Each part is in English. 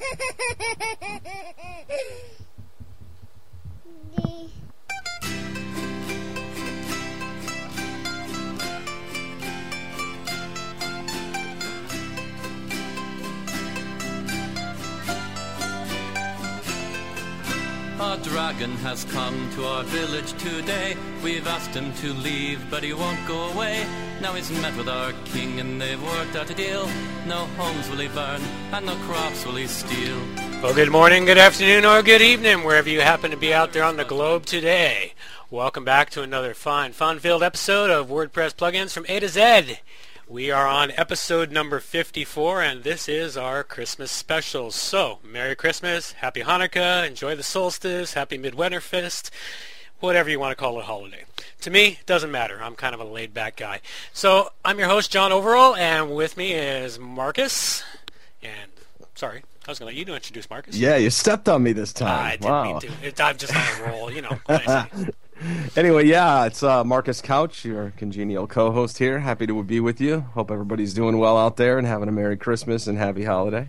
A dragon has come to our village today. We've asked him to leave, but he won't go away. Now he's met with our king and they've worked out a deal. No homes will he burn and no crops will he steal. Well, good morning, good afternoon, or good evening, wherever you happen to be out there on the globe today. Welcome back to another fun-filled episode of WordPress Plugins from A to Z. We are on episode number 54, and this is our Christmas special. So, Merry Christmas, Happy Hanukkah, enjoy the solstice, Happy Midwinterfest, whatever you want to call it, holiday. To me, it doesn't matter. I'm kind of a laid-back guy. So, I'm your host, John Overall, and with me is Marcus. And, sorry, I was going to let you introduce Marcus. Yeah, you stepped on me this time. I didn't mean to. I'm just on a roll, you know. What I say. Anyway, yeah, it's Marcus Couch, your congenial co-host here. Happy to be with you. Hope everybody's doing well out there and having a Merry Christmas and Happy Holiday.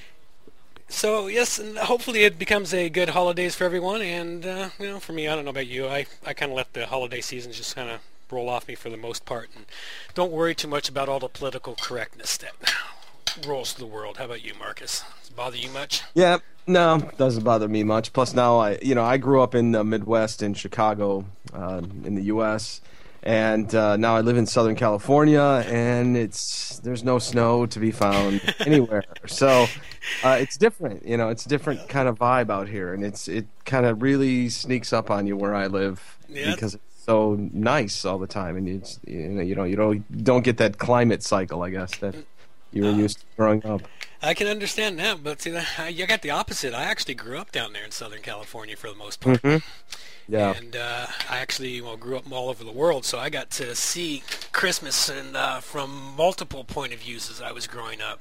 So, yes, and hopefully it becomes a good holidays for everyone. And, you know, for me, I don't know about you. I kind of let the holiday seasons just kind of roll off me for the most part. And don't worry too much about all the political correctness that rolls through the world. How about you, Marcus? Does it bother you much? Yeah. No, doesn't bother me much. Plus, now I grew up in the Midwest in Chicago, in the U.S., and now I live in Southern California, and there's no snow to be found anywhere. So it's different, you know. It's a different kind of vibe out here, and it kind of really sneaks up on you where I live because it's so nice all the time, and you don't get that climate cycle, I guess, that you were used to growing up. I can understand that, but see, you got the opposite. I actually grew up down there in Southern California for the most part. Mm-hmm. Yeah. And I actually grew up all over the world, so I got to see Christmas from multiple point of views as I was growing up.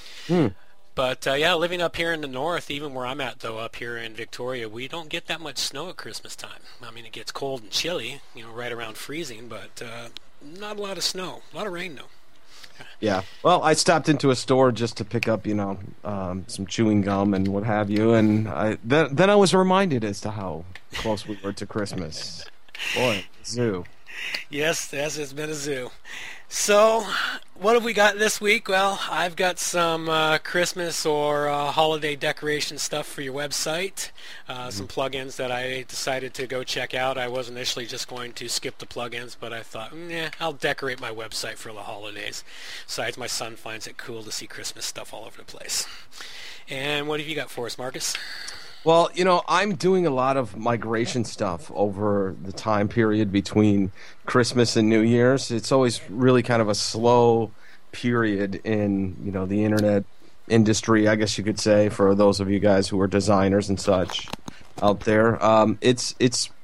But, yeah, living up here in the north, even where I'm at, though, up here in Victoria, we don't get that much snow at Christmas time. I mean, it gets cold and chilly, right around freezing, but not a lot of snow. A lot of rain, though. Yeah. Well, I stopped into a store just to pick up, some chewing gum and what have you, and then I was reminded as to how close we were to Christmas. Boy, zoo. Yes, it's been a zoo. So, what have we got this week? Well, I've got some Christmas or holiday decoration stuff for your website. Some plugins that I decided to go check out. I was initially just going to skip the plugins, but I thought, I'll decorate my website for the holidays. Besides, my son finds it cool to see Christmas stuff all over the place. And what have you got for us, Marcus? Well, I'm doing a lot of migration stuff over the time period between Christmas and New Year's. It's always really kind of a slow period in, the internet industry, I guess you could say, for those of you guys who are designers and such out there. It's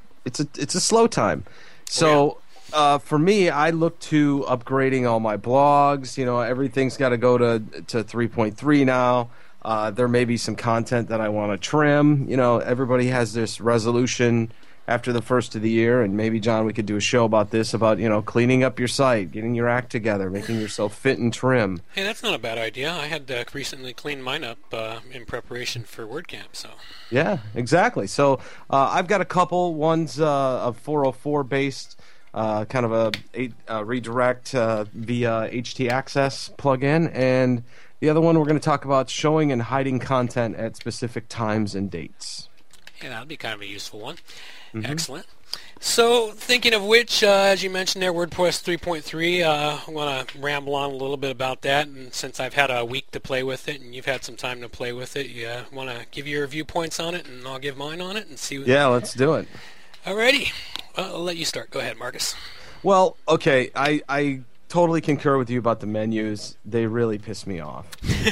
a slow time. So for me, I look to upgrading all my blogs. Everything's got to go to 3.3 now. There may be some content that I want to trim. Everybody has this resolution after the first of the year, and maybe, John, we could do a show about this, about, cleaning up your site, getting your act together, making yourself fit and trim. Hey, that's not a bad idea. I had recently cleaned mine up in preparation for WordCamp. So. Yeah, exactly. So I've got a couple. One's a 404-based kind of a redirect via htaccess plugin, and the other one we're going to talk about showing and hiding content at specific times and dates. Yeah, that'll be kind of a useful one. Mm-hmm. Excellent. So, thinking of which, as you mentioned there, WordPress 3.3, I want to ramble on a little bit about that. And since I've had a week to play with it and you've had some time to play with it, you want to give your viewpoints on it and I'll give mine on it and see. Yeah, let's do it. Alrighty. I'll let you start. Go ahead, Marcus. Well, okay, I totally concur with you about the menus. They really piss me off.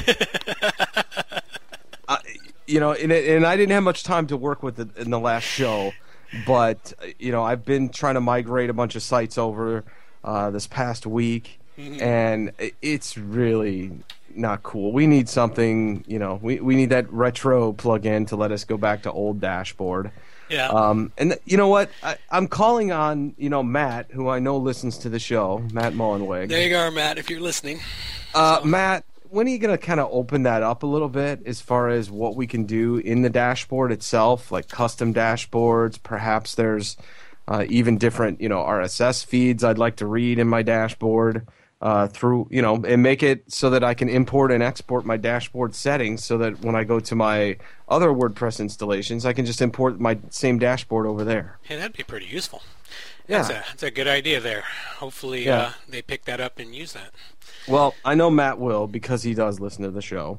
And I didn't have much time to work with it in the last show, but I've been trying to migrate a bunch of sites over this past week, and it's really not cool. We need something, we need that retro plugin to let us go back to old dashboard. Yeah. And you know what? I'm calling on, Matt, who I know listens to the show, Matt Mullenweg. There you go, Matt, if you're listening. Matt, when are you going to kind of open that up a little bit as far as what we can do in the dashboard itself, like custom dashboards? Perhaps there's even different, RSS feeds I'd like to read in my dashboard through, and make it so that I can import and export my dashboard settings so that when I go to my other WordPress installations, I can just import my same dashboard over there. Hey, that'd be pretty useful. Yeah. That's a good idea there. Hopefully they pick that up and use that. Well, I know Matt will because he does listen to the show.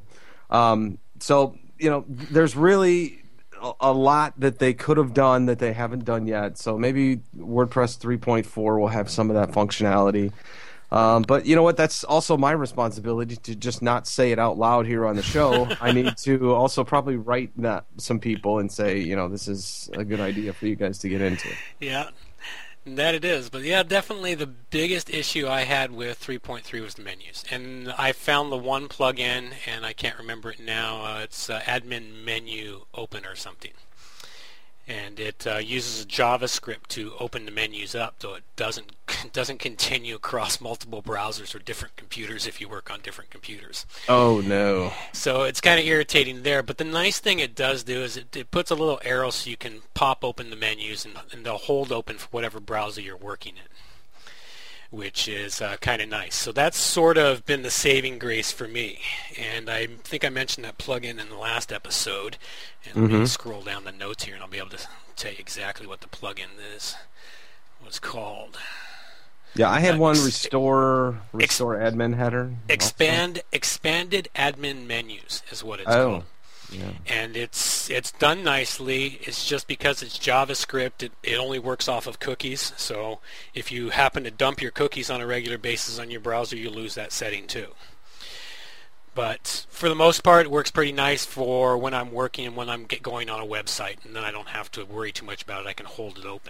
So, there's really a lot that they could have done that they haven't done yet. So maybe WordPress 3.4 will have some of that functionality. But you know what? That's also my responsibility to just not say it out loud here on the show. I need to also probably write some people and say, this is a good idea for you guys to get into. Yeah, that it is. But yeah, definitely the biggest issue I had with 3.3 was the menus. And I found the one plugin, and I can't remember it now. It's Admin Menu Open or something. And it uses JavaScript to open the menus up, so it doesn't continue across multiple browsers or different computers if you work on different computers. Oh no! So it's kind of irritating there. But the nice thing it does do is it puts a little arrow so you can pop open the menus and they'll hold open for whatever browser you're working in, which is kind of nice. So that's sort of been the saving grace for me. And I think I mentioned that plugin in the last episode. And let me scroll down the notes here, and I'll be able to tell you exactly what the plugin is. What's called? Yeah, I had one restore admin header. Expanded admin menus is what it's called. Yeah. And it's done nicely. It's just because it's JavaScript, it only works off of cookies. So if you happen to dump your cookies on a regular basis on your browser, you lose that setting too. But for the most part, it works pretty nice for when I'm working and when I'm going on a website, and then I don't have to worry too much about it. I can hold it open.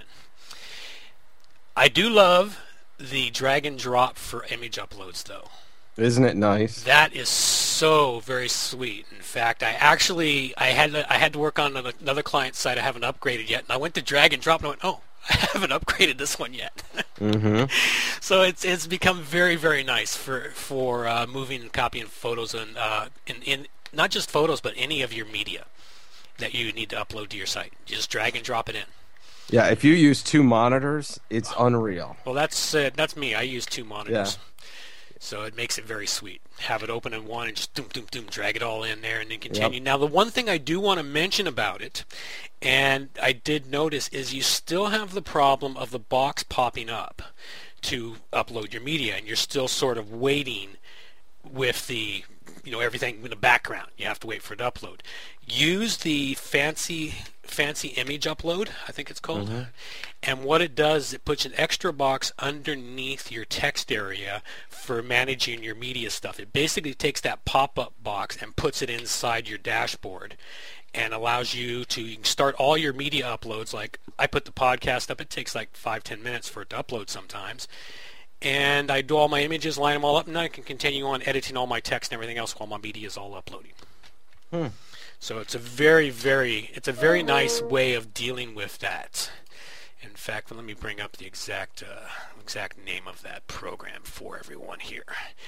I do love the drag and drop for image uploads, though. Isn't it nice? That is so very sweet. In fact, I had to work on another client site I haven't upgraded yet, and I went to drag and drop and I went, oh, I haven't upgraded this one yet. So it's become very, very nice for moving and copying photos and in not just photos but any of your media that you need to upload to your site. Just drag and drop it in. Yeah, if you use 2 monitors, it's unreal. Well, that's me. I use 2 monitors. Yeah. So it makes it very sweet. Have it open in one and just drag it all in there and then continue. Yep. Now, the one thing I do want to mention about it, and I did notice, is you still have the problem of the box popping up to upload your media, and you're still sort of waiting with the, everything in the background. You have to wait for it to upload. Use the fancy image upload, I think it's called. And what it does, it puts an extra box underneath your text area for managing your media stuff. It basically takes that pop-up box and puts it inside your dashboard and allows you to start all your media uploads. Like I put the podcast up, it takes like 5-10 minutes for it to upload sometimes. And I do all my images, line them all up, and I can continue on editing all my text and everything else while my media is all uploading. So it's a very nice way of dealing with that. In fact, let me bring up the exact name of that program for everyone here.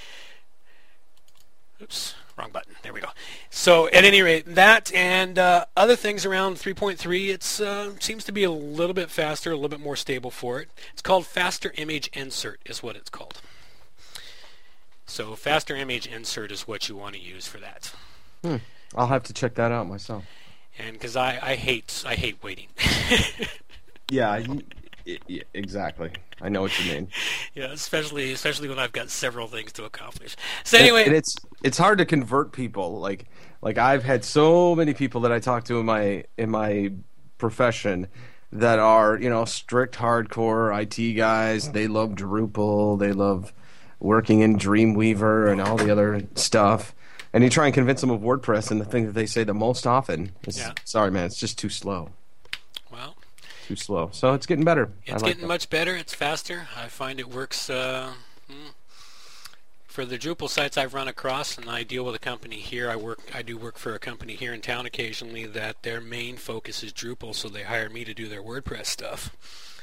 Oops, wrong button. There we go. So at any rate, that and other things around 3.3, it seems to be a little bit faster, a little bit more stable for it. It's called Faster Image Insert is what it's called. So Faster Image Insert is what you want to use for that. I'll have to check that out myself. And because I hate waiting. Yeah, exactly. I know what you mean. Yeah, especially when I've got several things to accomplish. So anyway, and it's hard to convert people. Like I've had so many people that I talk to in my profession that are strict hardcore IT guys. They love Drupal. They love working in Dreamweaver and all the other stuff. And you try and convince them of WordPress, and the thing that they say the most often is, "Sorry, man, it's just too slow." Well, too slow. So it's getting better. It's getting much better. It's faster. I find it works for the Drupal sites I've run across, and I deal with a company here. I do work for a company here in town occasionally that their main focus is Drupal, so they hire me to do their WordPress stuff.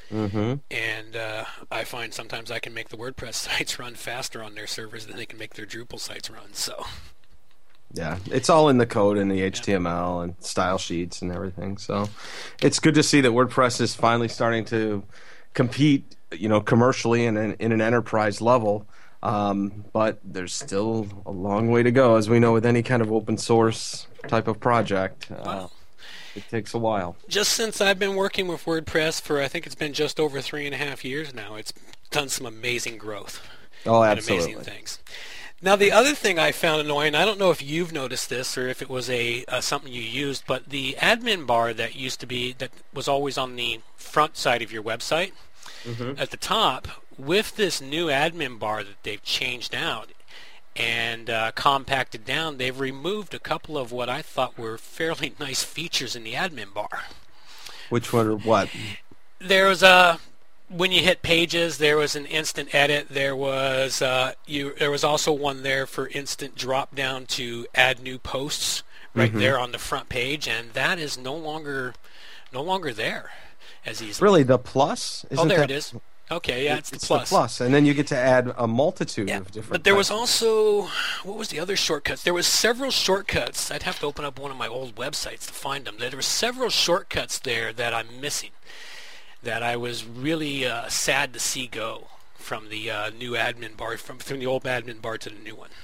And I find sometimes I can make the WordPress sites run faster on their servers than they can make their Drupal sites run. So yeah, it's all in the code and the HTML and style sheets and everything. So it's good to see that WordPress is finally starting to compete, commercially and in an enterprise level. But there's still a long way to go, as we know with any kind of open source type of project. Wow. It takes a while. Just since I've been working with WordPress for, I think it's been just over 3.5 years now, it's done some amazing growth. Oh, and absolutely. amazing things. Now, the other thing I found annoying, I don't know if you've noticed this or if it was something you used, but the admin bar that was always on the front side of your website, at the top, with this new admin bar that they've changed out and compacted down, they've removed a couple of what I thought were fairly nice features in the admin bar. Which one or what? There was when you hit pages, there was an instant edit. There was also one there for instant drop down to add new posts right there on the front page, and that is no longer there as easily. Really, the plus? It is. Okay, yeah, it's the plus. The plus, and then you get to add a multitude of different. But there was also, what was the other shortcuts? There was several shortcuts. I'd have to open up one of my old websites to find them. There were several shortcuts there that I'm missing, that I was really sad to see go from the new admin bar, from the old admin bar to the new one.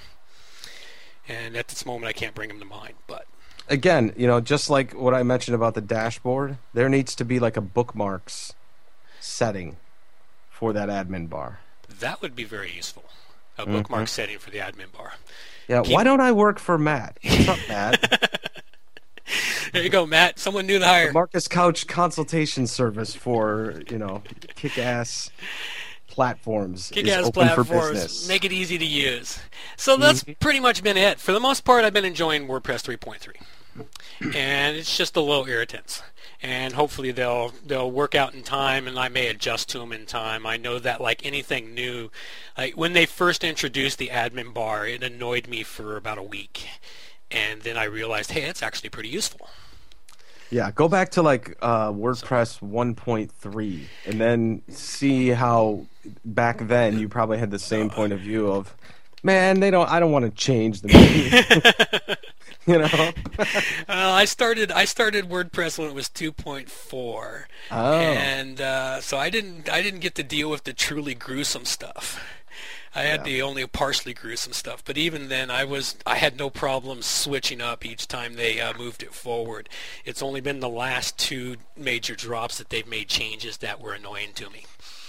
And at this moment, I can't bring them to mind. But again, just like what I mentioned about the dashboard, there needs to be like a bookmarks setting for that admin bar. That would be very useful. A bookmark setting for the admin bar. Yeah, why don't I work for Matt? What's up, Matt? There you go, Matt. Someone new to hire. The Marcus Couch consultation service for, kick-ass platforms is open for business. Make it easy to use. So that's pretty much been it. For the most part, I've been enjoying WordPress 3.3. And it's just a little irritants. And hopefully they'll work out in time, and I may adjust to them in time. I know that like anything new, like when they first introduced the admin bar, it annoyed me for about a week. And then I realized, hey, it's actually pretty useful. Yeah, go back to like WordPress 1.3 and then see how back then you probably had the same point of view of, man, I don't want to change the menu. I started WordPress when it was 2.4. Oh. And so I didn't get to deal with the truly gruesome stuff. I had the only partially gruesome stuff, but even then I had no problem switching up each time they moved it forward. It's only been the last two major drops that they've made changes that were annoying to me.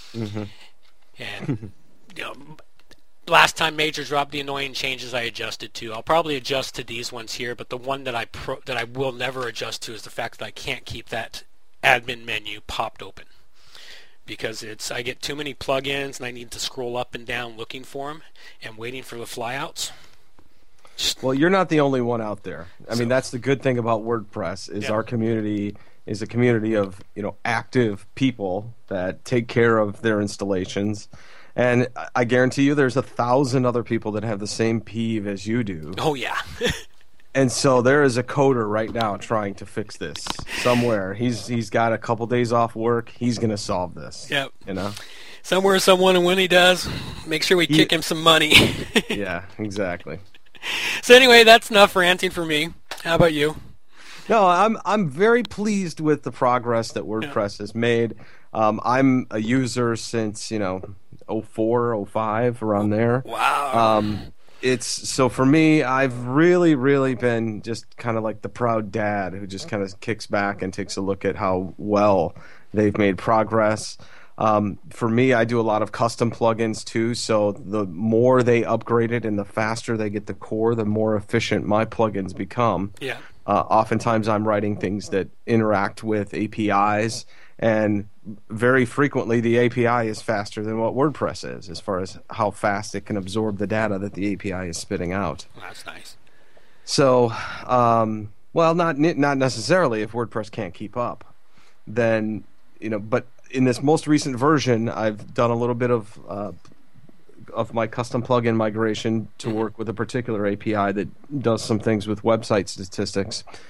And last time major drop, the annoying changes I adjusted to. I'll probably adjust to these ones here, but the one that I will never adjust to is the fact that I can't keep that admin menu popped open. Because I get too many plugins and I need to scroll up and down looking for them and waiting for the flyouts. Well, you're not the only one out there. I mean, that's the good thing about WordPress is our community is a community of active people that take care of their installations. And I guarantee you there's 1,000 other people that have the same peeve as you do. Oh, yeah. And so there is a coder right now trying to fix this somewhere. He's got a couple days off work. He's going to solve this. Yep. Somewhere, someone, and when he does, make sure we kick him some money. Yeah, exactly. So anyway, that's enough ranting for me. How about you? No, I'm very pleased with the progress that WordPress has made. I'm a user since 04, 05, around there. Wow. So for me, I've really, really been just kind of like the proud dad who just kind of kicks back and takes a look at how well they've made progress. For me, I do a lot of custom plugins too, so the more they upgrade it and the faster they get the core, the more efficient my plugins become. Yeah. Oftentimes I'm writing things that interact with APIs, and very frequently the API is faster than what WordPress is as far as how fast it can absorb the data that the API is spitting out. Well, that's nice. So, not necessarily if WordPress can't keep up. Then, but in this most recent version, I've done a little bit of my custom plugin migration to work with a particular API that does some things with website statistics.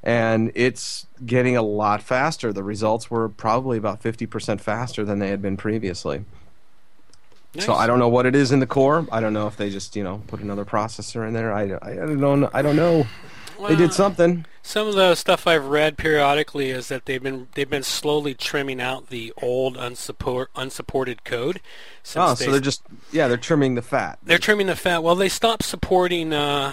and it's getting a lot faster. The results were probably about 50% faster than they had been previously. Nice. So I don't know what it is in the core. I don't know if they just put another processor in there. I don't know. Well, they did something. Some of the stuff I've read periodically is that they've been slowly trimming out the old unsupported code. So they're trimming the fat. They're trimming the fat. Well, they stopped supporting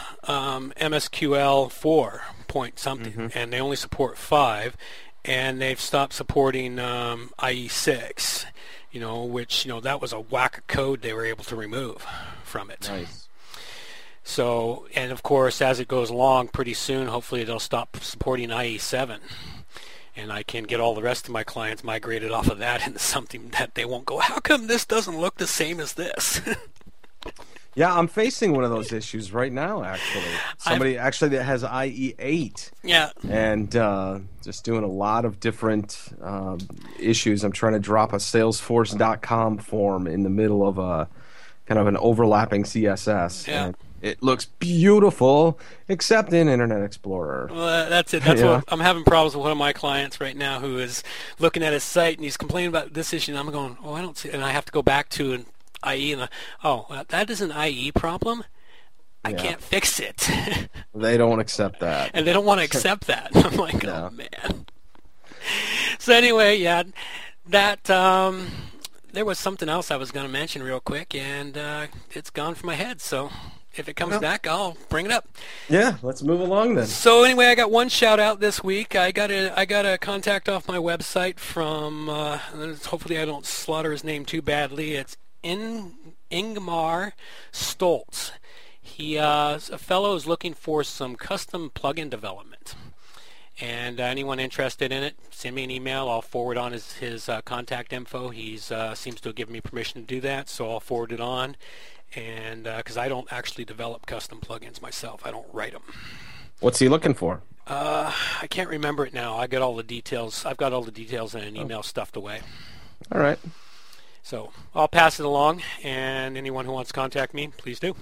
MSQL 4 point something, and they only support 5, and they've stopped supporting IE 6. Which that was a whack of code they were able to remove from it. Nice. So, and of course, as it goes along, pretty soon, hopefully, they'll stop supporting IE7, and I can get all the rest of my clients migrated off of that into something that they won't go, how come this doesn't look the same as this? Yeah, I'm facing one of those issues right now, actually. Somebody that has IE8. Yeah. And just doing a lot of different issues. I'm trying to drop a Salesforce.com form in the middle of a kind of an overlapping CSS. Yeah. And it looks beautiful, except in Internet Explorer. Well, that's it. That's what I'm having problems with one of my clients right now who is looking at his site, and he's complaining about this issue, and I'm going, I don't see it. And I have to go back to IE, and that is an IE problem. I can't fix it. They don't accept that. And they don't want to accept that. I'm like, oh, man. So anyway, that there was something else I was going to mention real quick, and it's gone from my head. So if it comes back, I'll bring it up. Yeah, let's move along then. So anyway, I got one shout out this week. I got a contact off my website from, hopefully I don't slaughter his name too badly. It's Ingmar Stoltz. He a fellow is looking for some custom plugin development. And anyone interested in it, send me an email. I'll forward on his contact info. He's seems to have given me permission to do that, so I'll forward it on. And because I don't actually develop custom plugins myself, I don't write them. What's he looking for? I can't remember it now. I got all the details. I've got all the details in an email stuffed away. All right. So I'll pass it along, and anyone who wants to contact me, please do.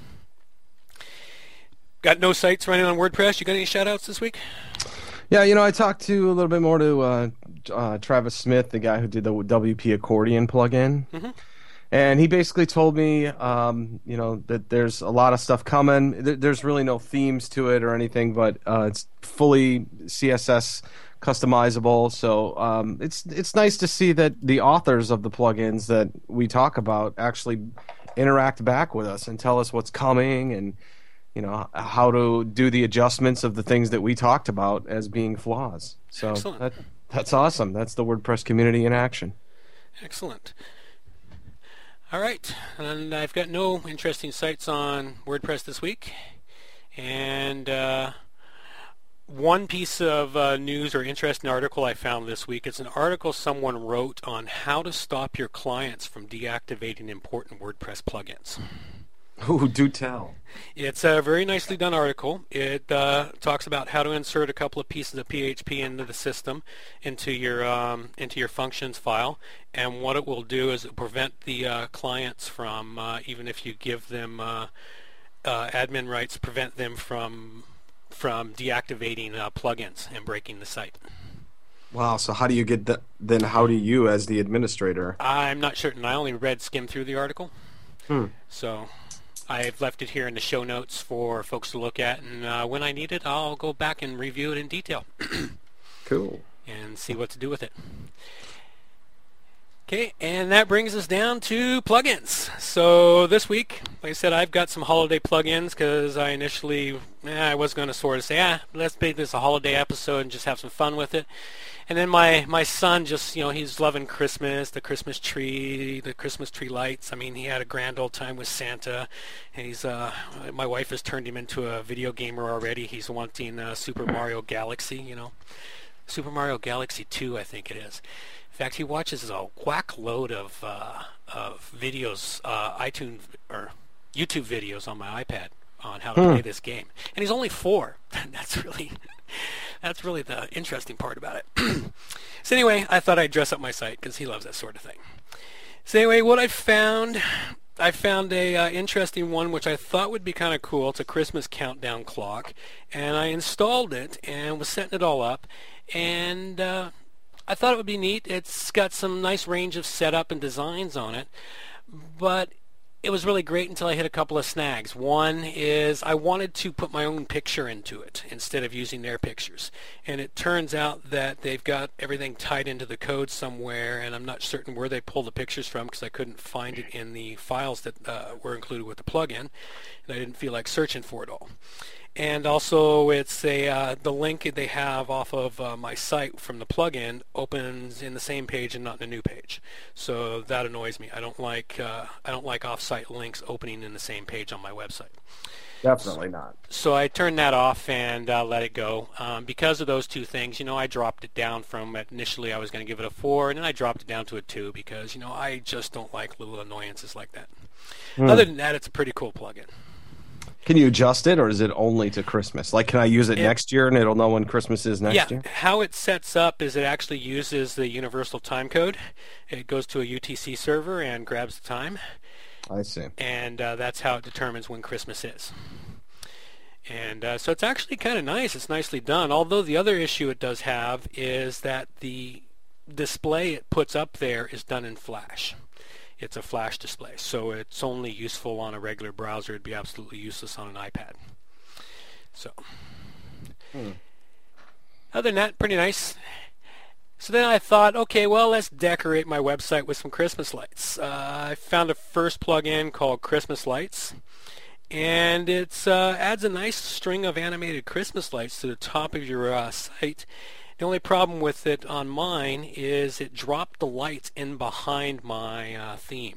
Got no sites running on WordPress. You got any shout-outs this week? Yeah, I talked to a little bit more to Travis Smith, the guy who did the WP Accordion plugin. Mm-hmm. And he basically told me, that there's a lot of stuff coming. There's really no themes to it or anything, but it's fully CSS customizable. So it's nice to see that the authors of the plugins that we talk about actually interact back with us and tell us what's coming and how to do the adjustments of the things that we talked about as being flaws. So that's awesome. That's the WordPress community in action. Excellent. All right, and I've got no interesting sites on WordPress this week. And one piece of news or interesting article I found this week, it's an article someone wrote on how to stop your clients from deactivating important WordPress plugins. Ooh, do tell. It's a very nicely done article. It talks about how to insert a couple of pieces of PHP into the system, into your functions file, and what it will do is it will prevent the clients from, even if you give them admin rights, prevent them from deactivating plugins and breaking the site. Wow, so how do you get that? Then how do you, as the administrator? I'm not certain. I only skimmed through the article. So I've left it here in the show notes for folks to look at, and when I need it, I'll go back and review it in detail. Cool. And see what to do with it. Okay, and that brings us down to plugins. So this week, like I said, I've got some holiday plugins because I initially, I was going to sort of say, let's make this a holiday episode and just have some fun with it. And then my son just, he's loving Christmas, the Christmas tree lights. I mean, he had a grand old time with Santa, and he's my wife has turned him into a video gamer already. He's wanting Super Mario Galaxy, Super Mario Galaxy 2, I think it is. In fact, he watches a whack load of videos, iTunes or YouTube videos on my iPad on how to play this game, and he's only 4. That's really the interesting part about it. So anyway, I thought I'd dress up my site because he loves that sort of thing. So anyway, what I found I found a interesting one which I thought would be kind of cool. It's a Christmas countdown clock, and I installed it and was setting it all up, and I thought it would be neat. It's got some nice range of setup and designs on it, but it was really great until I hit a couple of snags. One is I wanted to put my own picture into it instead of using their pictures. And it turns out that they've got everything tied into the code somewhere, and I'm not certain where they pulled the pictures from because I couldn't find it in the files that were included with the plugin, and I didn't feel like searching for it all. And also, it's the link they have off of my site from the plugin opens in the same page and not in a new page. So that annoys me. I don't like off-site links opening in the same page on my website. Definitely not. So I turned that off and let it go. Because of those two things, I dropped it down from initially I was going to give it a 4, and then I dropped it down to a 2 because I just don't like little annoyances like that. Other than that, it's a pretty cool plugin. Can you adjust it, or is it only to Christmas? Like, can I use it next year, and it'll know when Christmas is next year? Yeah, how it sets up is it actually uses the universal time code. It goes to a UTC server and grabs the time. I see. And that's how it determines when Christmas is. And so it's actually kind of nice. It's nicely done. Although the other issue it does have is that the display it puts up there is done in Flash. It's a Flash display, so it's only useful on a regular browser. It'd be absolutely useless on an iPad. So, other than that, pretty nice. So then I thought, okay, well, let's decorate my website with some Christmas lights. I found a first plugin called Christmas Lights, and it adds a nice string of animated Christmas lights to the top of your site. The only problem with it on mine is it dropped the lights in behind my theme.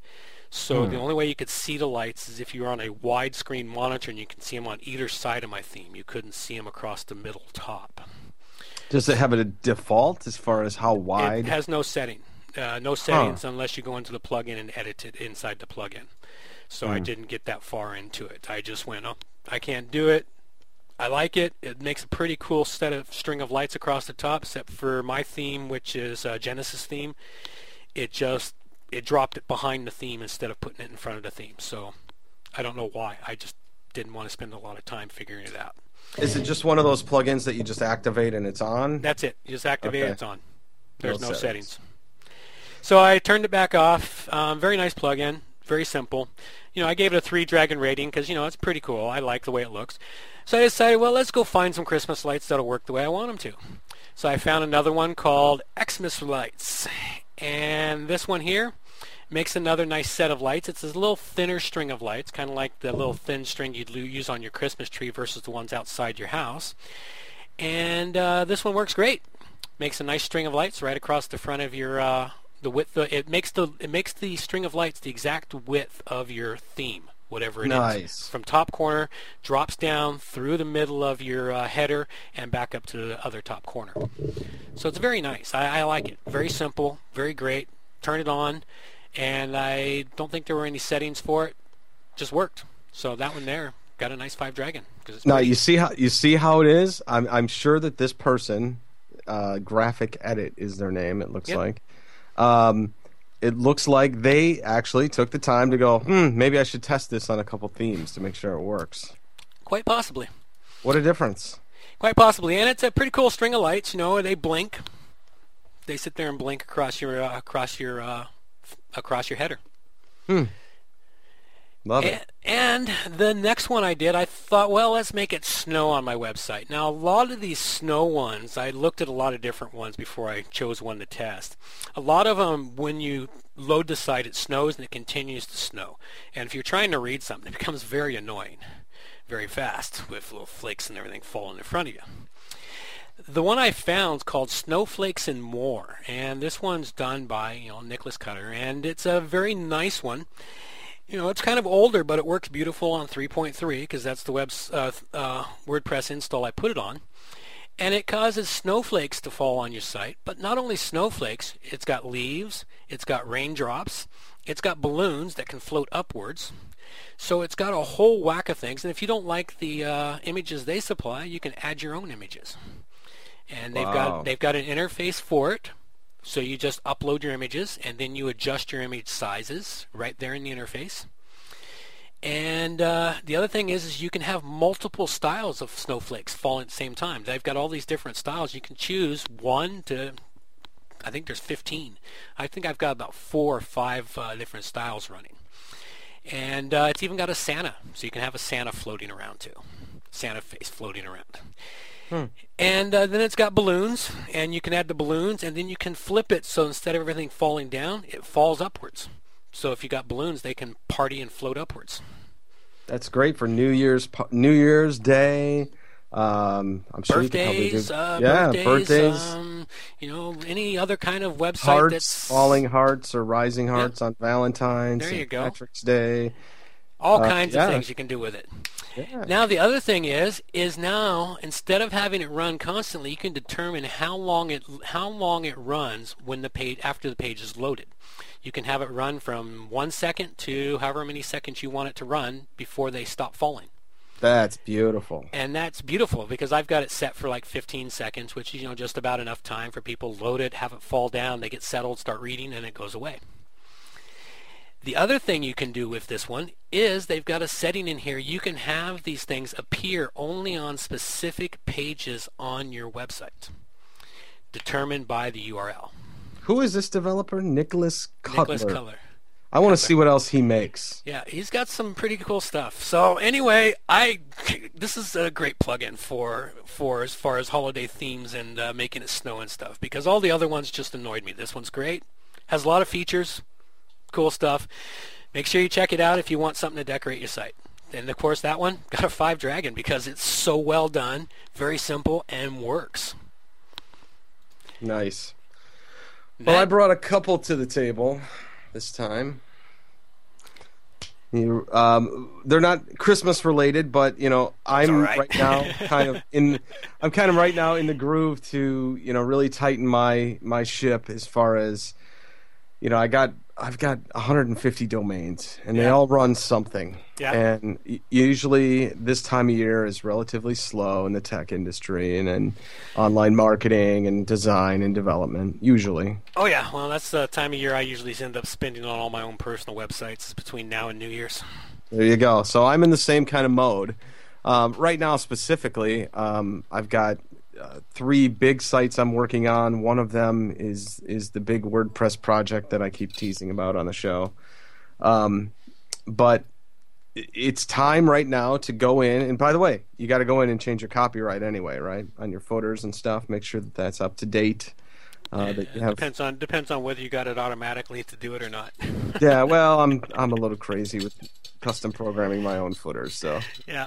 So the only way you could see the lights is if you were on a widescreen monitor and you can see them on either side of my theme. You couldn't see them across the middle top. Does it have a default as far as how wide? It has no setting. No settings unless you go into the plugin and edit it inside the plugin. So I didn't get that far into it. I just went, oh, I can't do it. I like it. It makes a pretty cool string of lights across the top, except for my theme, which is Genesis theme. It dropped it behind the theme instead of putting it in front of the theme. So I don't know why. I just didn't want to spend a lot of time figuring it out. Is it just one of those plugins that you just activate and it's on? That's it. You just activate it, it's on. There's no settings. So I turned it back off. Very nice plugin. Very simple. I gave it a 3 dragon rating because, it's pretty cool. I like the way it looks. So I decided, well, let's go find some Christmas lights that'll work the way I want them to. So I found another one called Xmas Lights. And this one here makes another nice set of lights. It's a little thinner string of lights, kind of like the little thin string you'd use on your Christmas tree versus the ones outside your house. And this one works great. Makes a nice string of lights right across the front of your the width. It makes the string of lights the exact width of your theme, whatever it is. From top corner, drops down through the middle of your header and back up to the other top corner. So it's very nice. I like it. Very simple, very great. Turn it on, and I don't think there were any settings for it. Just worked. So that one there got a nice 5 dragon. Now you see how it is. I'm sure that this person, Graphic Edit is their name. It looks like. It looks like they actually took the time to go, maybe I should test this on a couple themes to make sure it works. Quite possibly. What a difference. Quite possibly. And it's a pretty cool string of lights. They blink. They sit there and blink across your header. Love it. And the next one I did, I thought, well, let's make it snow on my website. Now, a lot of these snow ones, I looked at a lot of different ones before I chose one to test. A lot of them, when you load the site, it snows and it continues to snow. And if you're trying to read something, it becomes very annoying, very fast, with little flakes and everything falling in front of you. The one I found is called Snowflakes and More, and this one's done by Nicholas Cutter, and it's a very nice one. It's kind of older, but it works beautiful on 3.3 because that's the WordPress install I put it on. And it causes snowflakes to fall on your site, but not only snowflakes, it's got leaves, it's got raindrops, it's got balloons that can float upwards. So it's got a whole whack of things, and if you don't like the images they supply, you can add your own images. And they've got an interface for it. So you just upload your images, and then you adjust your image sizes right there in the interface. And the other thing is you can have multiple styles of snowflakes falling at the same time. They've got all these different styles. You can choose one to, I think there's 15. I think I've got about 4 or 5 different styles running. And it's even got a Santa, so you can have a Santa floating around too. Santa face floating around. And then it's got balloons, and you can add the balloons, and then you can flip it so instead of everything falling down, it falls upwards. So if you got balloons, they can party and float upwards. That's great for New Year's Day. I'm sure birthdays, you can probably do birthdays. Any other kind of website Hearts, that's falling hearts or rising hearts on Valentine's, there you go. St. Patrick's Day. All kinds of things you can do with it. Yeah. Now the other thing is now instead of having it run constantly, you can determine how long it runs when the page after the page is loaded. You can have it run from 1 second to however many seconds you want it to run before they stop falling. That's beautiful. And that's beautiful because I've got it set for like 15 seconds, which is just about enough time for people to load it, have it fall down, they get settled, start reading, and it goes away. The other thing you can do with this one is they've got a setting in here. You can have these things appear only on specific pages on your website, determined by the URL. Who is this developer? Nicholas Cutler. Nicholas Cutler. I want to see what else he makes. Yeah, he's got some pretty cool stuff. So anyway, this is a great plugin for as far as holiday themes and making it snow and stuff, because all the other ones just annoyed me. This one's great. Has a lot of features. Cool stuff. Make sure you check it out if you want something to decorate your site. And of course that one got a 5 Dragon because it's so well done, very simple, and works. Nice. Well, I brought a couple to the table this time. They're not Christmas related, but I'm right now kind of in the groove to really tighten my ship as far as I've got 150 domains, and they all run something. Yeah. And usually this time of year is relatively slow in the tech industry and online marketing and design and development, usually. Oh, yeah. Well, that's the time of year I usually end up spending on all my own personal websites between now and New Year's. There you go. So I'm in the same kind of mode. Right now, specifically, I've got 3 big sites I'm working on. One of them is the big WordPress project that I keep teasing about on the show. But it's time right now to go in. And by the way, you got to go in and change your copyright anyway, right? On your footers and stuff. Make sure that that's up to date. That you have... Depends on whether you got it automatically to do it or not. Yeah, well, I'm a little crazy with custom programming my own footers, so yeah.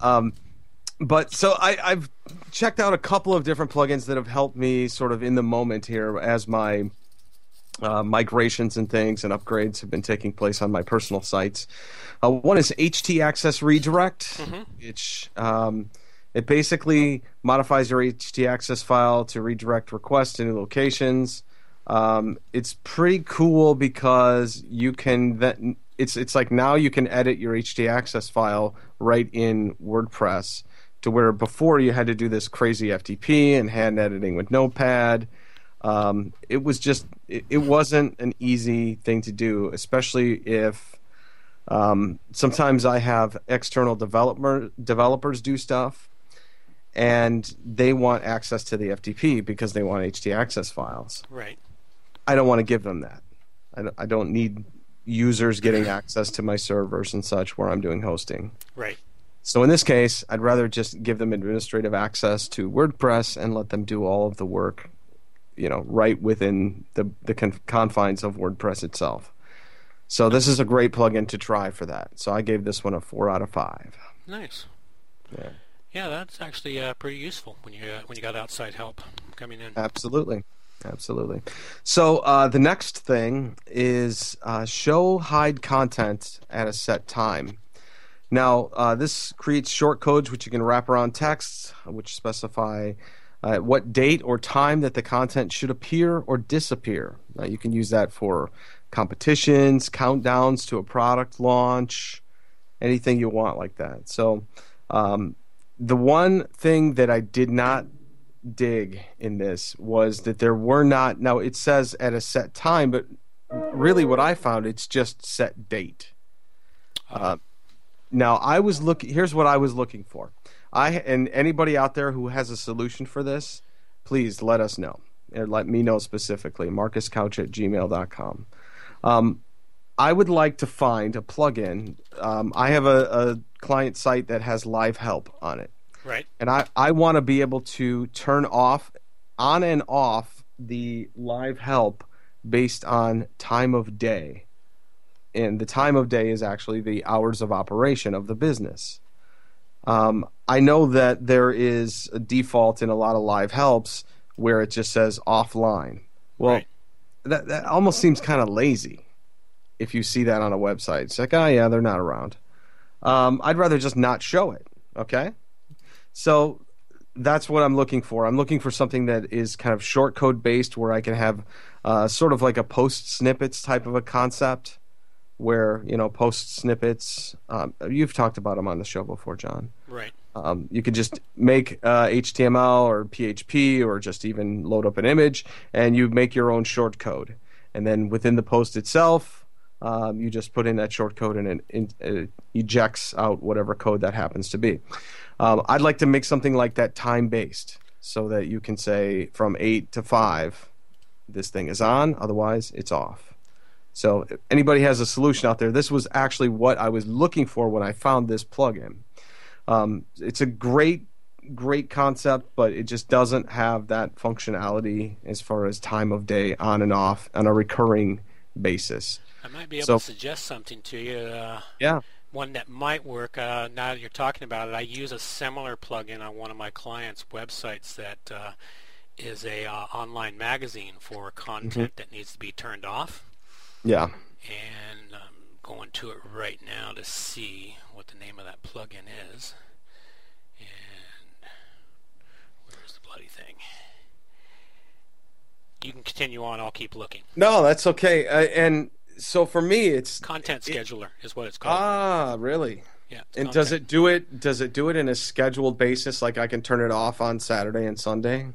But so I've checked out a couple of different plugins that have helped me sort of in the moment here as my migrations and things and upgrades have been taking place on my personal sites. One is htaccess Redirect, which it basically modifies your htaccess file to redirect requests to new locations. It's pretty cool because you can it's like now you can edit your htaccess file right in WordPress, to where before you had to do this crazy FTP and hand editing with Notepad. It wasn't an easy thing to do, especially if sometimes I have external developers do stuff, and they want access to the FTP because they want htaccess files. Right. I don't want to give them that. I don't need users getting access to my servers and such where I'm doing hosting. Right. So in this case, I'd rather just give them administrative access to WordPress and let them do all of the work, right within the confines of WordPress itself. So this is a great plugin to try for that. So I gave this one a 4 out of 5. Nice. Yeah. Yeah, that's actually pretty useful when you got outside help coming in. Absolutely. So the next thing is show hide content at a set time. Now, this creates shortcodes which you can wrap around texts, which specify what date or time that the content should appear or disappear. Now, you can use that for competitions, countdowns to a product launch, anything you want like that. So the one thing that I did not dig in this was that there were not, now it says at a set time, but really what I found, it's just set date. Now I was here's what I was looking for. And anybody out there who has a solution for this, please let us know. And let me know specifically, marcuscouch@gmail.com. I would like to find a plugin. I have a client site that has Live Help on it. Right. And I want to be able to turn on and off the Live Help based on time of day. And the time of day is actually the hours of operation of the business. I know that there is a default in a lot of Live Helps where it just says offline. Well, right. that almost seems kind of lazy if you see that on a website. It's like, oh, yeah, they're not around. I'd rather just not show it, okay? So that's what I'm looking for. I'm looking for something that is kind of short code based where I can have sort of like a post snippets type of a concept where, post snippets, you've talked about them on the show before, John. Right. You could just make HTML or PHP or just even load up an image, and you make your own short code. And then within the post itself, you just put in that short code, and it ejects out whatever code that happens to be. I'd like to make something like that time-based so that you can say from 8 to 5, this thing is on, otherwise it's off. So if anybody has a solution out there, this was actually what I was looking for when I found this plugin. It's a great concept, but it just doesn't have that functionality as far as time of day on and off on a recurring basis. I might be able to suggest something to you. Yeah. One that might work. Now that you're talking about it, I use a similar plugin on one of my clients' websites that is a online magazine for content that needs to be turned off. Yeah. And I'm going to it right now to see what the name of that plugin is. And where's the bloody thing? You can continue on. I'll keep looking. No, that's okay. And so for me, it's Content Scheduler is what it's called. Ah, really? Yeah. And does it do it? Does it do it in a scheduled basis? Like I can turn it off on Saturday and Sunday?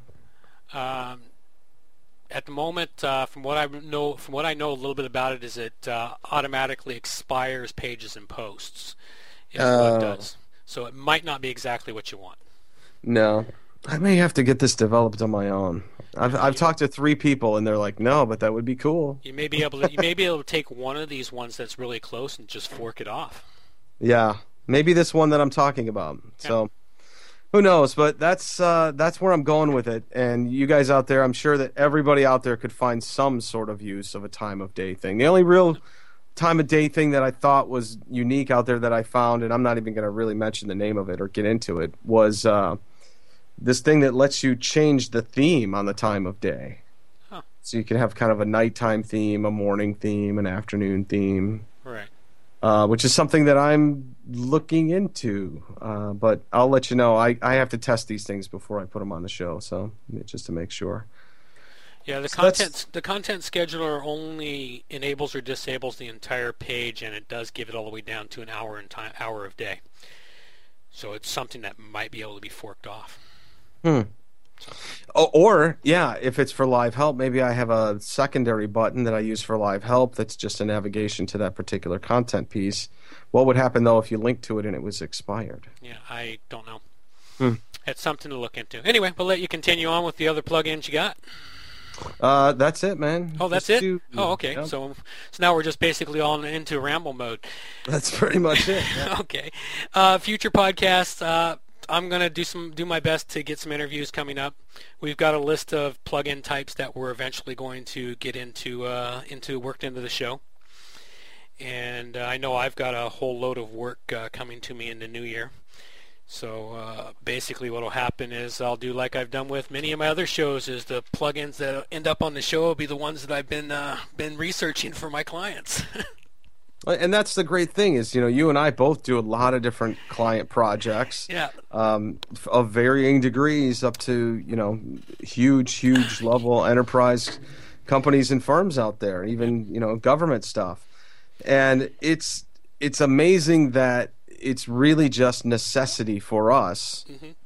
At the moment, from what I know a little bit about it, is it automatically expires pages and posts. Is what it does. So it might not be exactly what you want. No, I may have to get this developed on my own. I've talked to 3 people and they're like, no, but that would be cool. You may be able to take one of these ones that's really close and just fork it off. Yeah, maybe this one that I'm talking about. Yeah. So who knows? But that's where I'm going with it. And you guys out there, I'm sure that everybody out there could find some sort of use of a time of day thing. The only real time of day thing that I thought was unique out there that I found, and I'm not even going to really mention the name of it or get into it, was this thing that lets you change the theme on the time of day. Huh. So you can have kind of a nighttime theme, a morning theme, an afternoon theme. Right. Which is something that I'm looking into. But I'll let you know. I have to test these things before I put them on the show, so just to make sure. Yeah, the content scheduler only enables or disables the entire page, and it does give it all the way down to an hour of day. So it's something that might be able to be forked off. Or, yeah, if it's for Live Help, maybe I have a secondary button that I use for Live Help that's just a navigation to that particular content piece. What would happen, though, if you linked to it and it was expired? Yeah, I don't know. It's something to look into. Anyway, we'll let you continue on with the other plugins you got. That's it, man. Oh, that's it? Oh, okay. Yep. So now we're just basically all into ramble mode. That's pretty much it. Yeah. Okay. Future podcasts, I'm going to do my best to get some interviews coming up. We've got a list of plugin types that we're eventually going to get into worked into the show. And I know I've got a whole load of work coming to me in the new year. So basically what will happen is I'll do like I've done with many of my other shows, is the plugins that end up on the show will be the ones that I've been researching for my clients. And that's the great thing is, you and I both do a lot of different client projects. Yeah. Of varying degrees up to, huge level enterprise companies and firms out there, even, government stuff. And it's amazing that it's really just necessity for us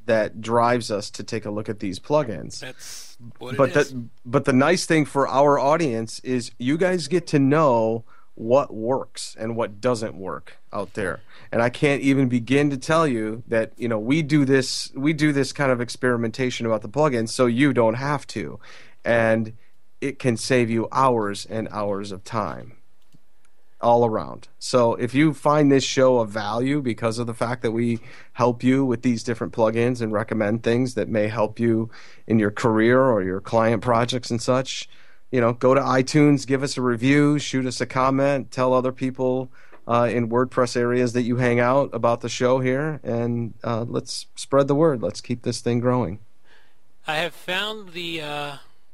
that drives us to take a look at these plugins. That's what But it is. but the nice thing for our audience is you guys get to know what works and what doesn't work out there. And I can't even begin to tell you that, we do this kind of experimentation about the plugins so you don't have to. And it can save you hours and hours of time all around. So if you find this show of value because of the fact that we help you with these different plugins and recommend things that may help you in your career or your client projects and such, go to iTunes, give us a review, shoot us a comment, tell other people in WordPress areas that you hang out about the show here, and let's spread the word. Let's keep this thing growing. I have found the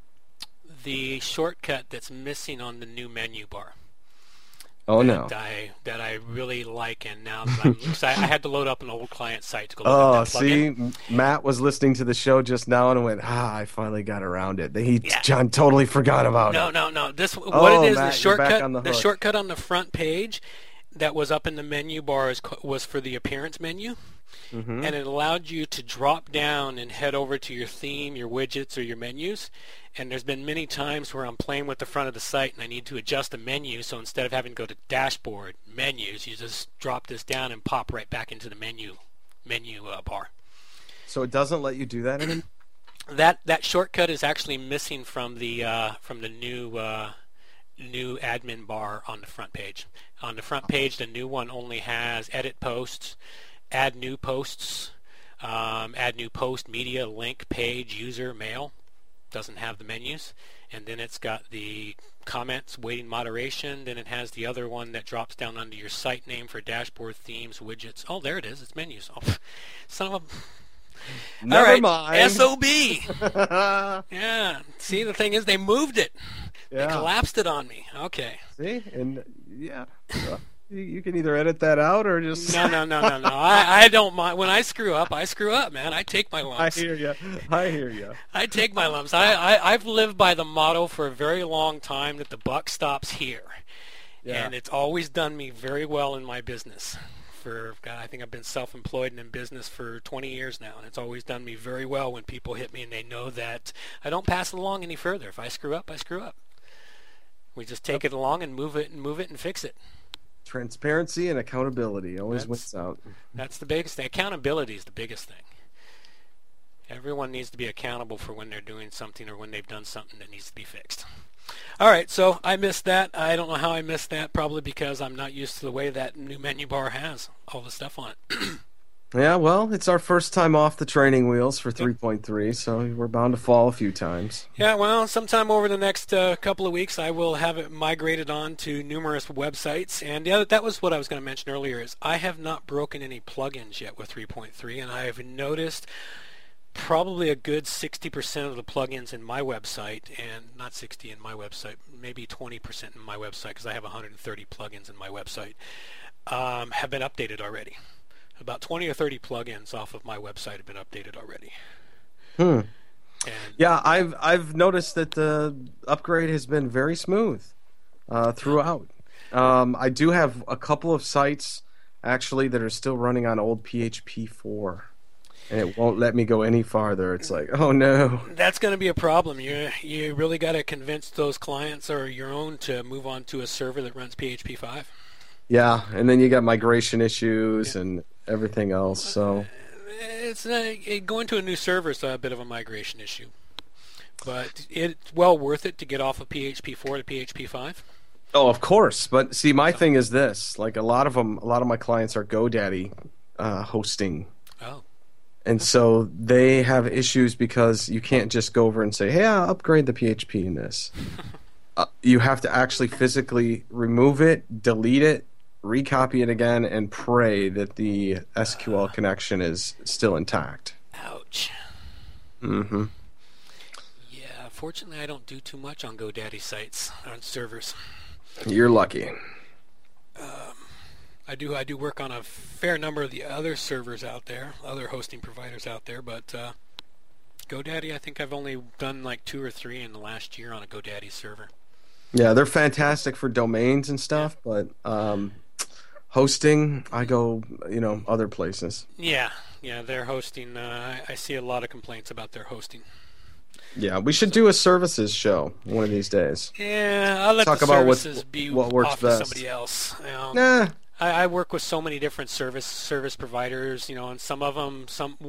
shortcut that's missing on the new menu bar. Oh, no. That I really like, and now that I had to load up an old client site to go look at that plugin. See, Matt was listening to the show just now and went, I finally got around it. John totally forgot about it. No. What it is, Matt, the shortcut on the front page that was up in the menu bar was for the appearance menu. Mm-hmm. And it allowed you to drop down and head over to your theme, your widgets, or your menus. And there's been many times where I'm playing with the front of the site and I need to adjust a menu, so instead of having to go to dashboard, menus, you just drop this down and pop right back into the menu bar. So it doesn't let you do that anymore? That shortcut is actually missing from the new admin bar on the front page. On the front page, the new one only has edit posts, add new posts, add new post, media, link, page, user, mail. Doesn't have the menus. And then it's got the comments, waiting moderation. Then it has the other one that drops down under your site name for dashboard, themes, widgets. Oh, there it is. It's menus. Oh, son of a... Never mind. SOB. Yeah. See, the thing is, they moved it. Yeah. They collapsed it on me. Okay. See? And, yeah. You can either edit that out or just... No. I don't mind. When I screw up, man. I take my lumps. I hear you. I take my lumps. I've lived by the motto for a very long time that the buck stops here. Yeah. And it's always done me very well in my business. I think I've been self-employed and in business for 20 years now, and it's always done me very well when people hit me and they know that I don't pass it along any further. If I screw up, I screw up. We just take it along and move it and fix it. Transparency and accountability always wins out. That's the biggest thing. Accountability is the biggest thing. Everyone needs to be accountable for when they're doing something or when they've done something that needs to be fixed. All right, so I missed that. I don't know how I missed that, probably because I'm not used to the way that new menu bar has all the stuff on it. Yeah, well, it's our first time off the training wheels for 3.3, so we're bound to fall a few times. Yeah, well, sometime over the next couple of weeks, I will have it migrated on to numerous websites. And that was what I was going to mention earlier, is I have not broken any plugins yet with 3.3, and I have noticed probably a good 60% of the plugins in my website, and not 60 in my website, maybe 20% in my website, because I have 130 plugins in my website, have been updated already. About 20 or 30 plugins off of my website have been updated already. And yeah, I've noticed that the upgrade has been very smooth throughout. I do have a couple of sites actually that are still running on old PHP 4. And it won't let me go any farther. It's like, oh no. That's going to be a problem. You really got to convince those clients or your own to move on to a server that runs PHP 5. Yeah, and then you got migration issues and everything else. So it's going to a new server is a bit of a migration issue, but it's well worth it to get off of PHP 4 to PHP 5. Oh, of course. But see, my thing is this: like a lot of my clients are GoDaddy hosting. Oh. And so they have issues because you can't just go over and say, hey, I'll upgrade the PHP in this. You have to actually physically remove it, delete it, recopy it again, and pray that the SQL connection is still intact. Ouch. Mm-hmm. Yeah, fortunately I don't do too much on GoDaddy sites, on servers. You're lucky. I do work on a fair number of the other servers out there, other hosting providers out there, but GoDaddy, I think I've only done like 2 or 3 in the last year on a GoDaddy server. Yeah, they're fantastic for domains and stuff, but hosting, I go, other places. Yeah, Yeah, their hosting, I see a lot of complaints about their hosting. Yeah, we should do a services show one of these days. Yeah, I'll let Talk the about services be what works off best. to somebody else. Nah. I work with so many different service providers, and some of them,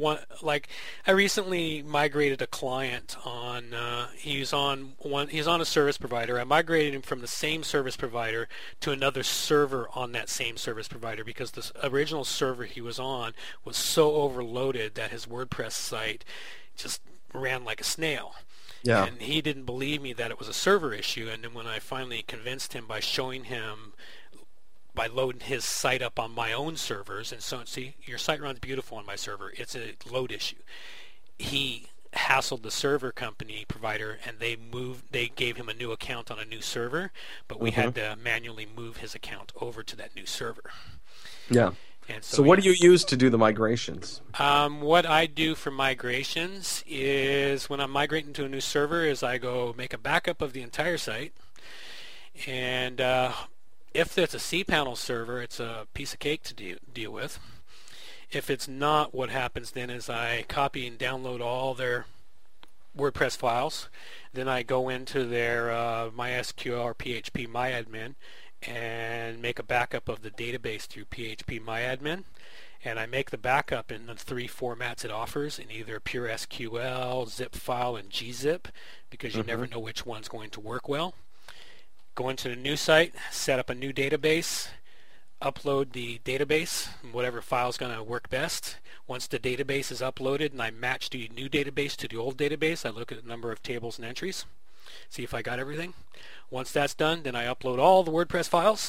I recently migrated a client on. He's on a service provider. I migrated him from the same service provider to another server on that same service provider because the original server he was on was so overloaded that his WordPress site just ran like a snail. Yeah. And he didn't believe me that it was a server issue. And then when I finally convinced him by showing him, by loading his site up on my own servers, and so, see, your site runs beautiful on my server. It's a load issue. He hassled the server company provider, and they gave him a new account on a new server, but we had to manually move his account over to that new server. Yeah. And so what do you use to do the migrations? What I do for migrations is when I'm migrating to a new server is I go make a backup of the entire site, and if it's a cPanel server, it's a piece of cake to deal with. If it's not, what happens then is I copy and download all their WordPress files. Then I go into their MySQL or PHP MyAdmin and make a backup of the database through PHP MyAdmin. And I make the backup in the 3 formats it offers, in either pure SQL, zip file, and gzip, because you never know which one's going to work well. Go into the new site, set up a new database, upload the database, whatever file is going to work best. Once the database is uploaded and I match the new database to the old database, I look at the number of tables and entries, see if I got everything. Once that's done, then I upload all the WordPress files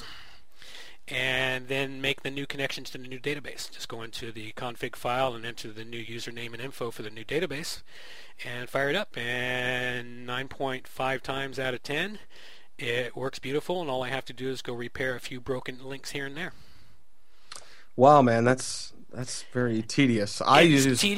and then make the new connections to the new database. Just go into the config file and enter the new username and info for the new database and fire it up. And 9.5 times out of 10, it works beautiful, and all I have to do is go repair a few broken links here and there. Wow, man, that's very tedious. I use the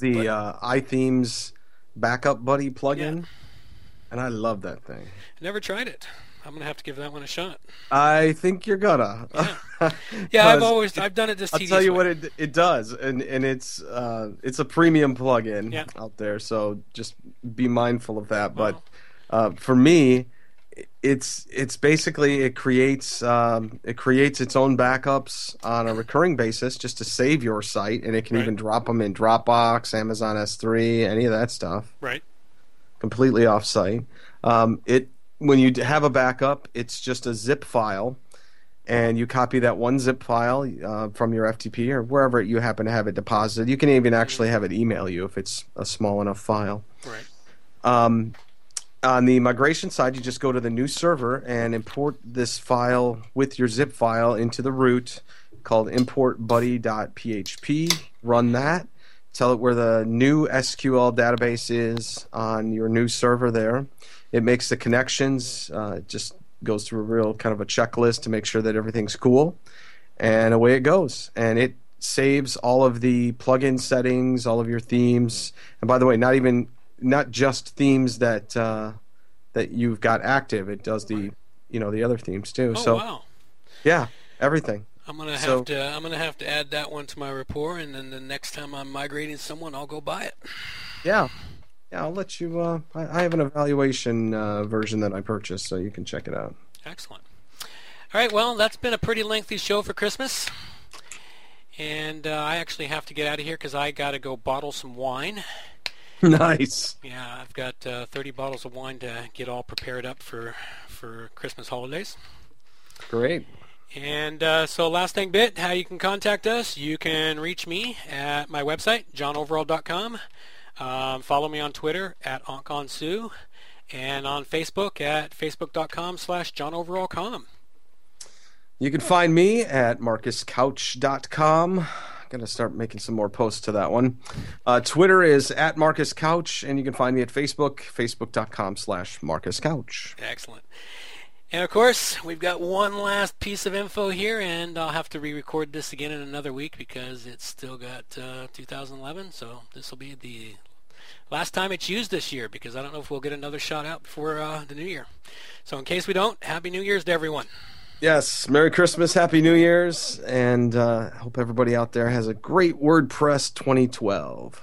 iThemes Backup Buddy plugin, and I love that thing. Never tried it. I'm gonna have to give that one a shot. I think you're gonna. Yeah, I've done it this tedious I'll tell you way. what it does, and it's a premium plugin out there, so just be mindful of that. But for me, it's basically it creates its own backups on a recurring basis just to save your site, and it can even drop them in Dropbox, Amazon S3, any of that stuff. Right. Completely off-site. When you have a backup, it's just a zip file, and you copy that one zip file from your FTP or wherever you happen to have it deposited. You can even actually have it email you if it's a small enough file. Right. On the migration side, you just go to the new server and import this file with your zip file into the root called importbuddy.php. Run that. Tell it where the new SQL database is on your new server there. It makes the connections. It just goes through a real kind of a checklist to make sure that everything's cool. And away it goes. And it saves all of the plugin settings, all of your themes. And by the way, not just themes that you've got active. It does the other themes too. Oh, wow. Yeah, everything. I'm gonna have to add that one to my report, and then the next time I'm migrating someone, I'll go buy it. Yeah, I'll let you. I have an evaluation version that I purchased, so you can check it out. Excellent. All right, well, that's been a pretty lengthy show for Christmas, and I actually have to get out of here because I got to go bottle some wine. Nice. Yeah, I've got 30 bottles of wine to get all prepared up for Christmas holidays. Great. And so last thing bit, how you can contact us. You can reach me at my website, johnoverall.com. Follow me on Twitter at OnconSue, and on Facebook at facebook.com/johnoverallcom. You can find me at marcuscouch.com. Gonna start making some more posts to that one. Twitter is at MarcusCouch, and you can find me at Facebook, facebook.com/MarcusCouch. Excellent. And of course, we've got one last piece of info here, and I'll have to re-record this again in another week because it's still got 2011, so this will be the last time it's used this year because I don't know if we'll get another shot out before the new year. So in case we don't, Happy New Year's to everyone. Yes, Merry Christmas, Happy New Year's, and hope everybody out there has a great WordPress 2012.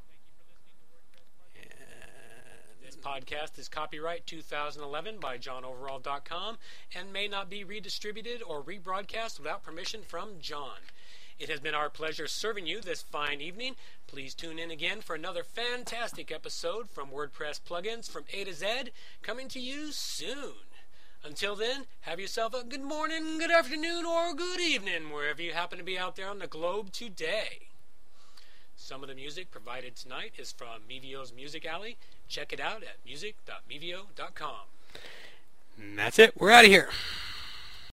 This podcast is copyright 2011 by JohnOverall.com and may not be redistributed or rebroadcast without permission from John. It has been our pleasure serving you this fine evening. Please tune in again for another fantastic episode from WordPress Plugins from A to Z, coming to you soon. Until then, have yourself a good morning, good afternoon, or good evening, wherever you happen to be out there on the globe today. Some of the music provided tonight is from Mevio's Music Alley. Check it out at music.mevio.com. And that's it. We're out of here.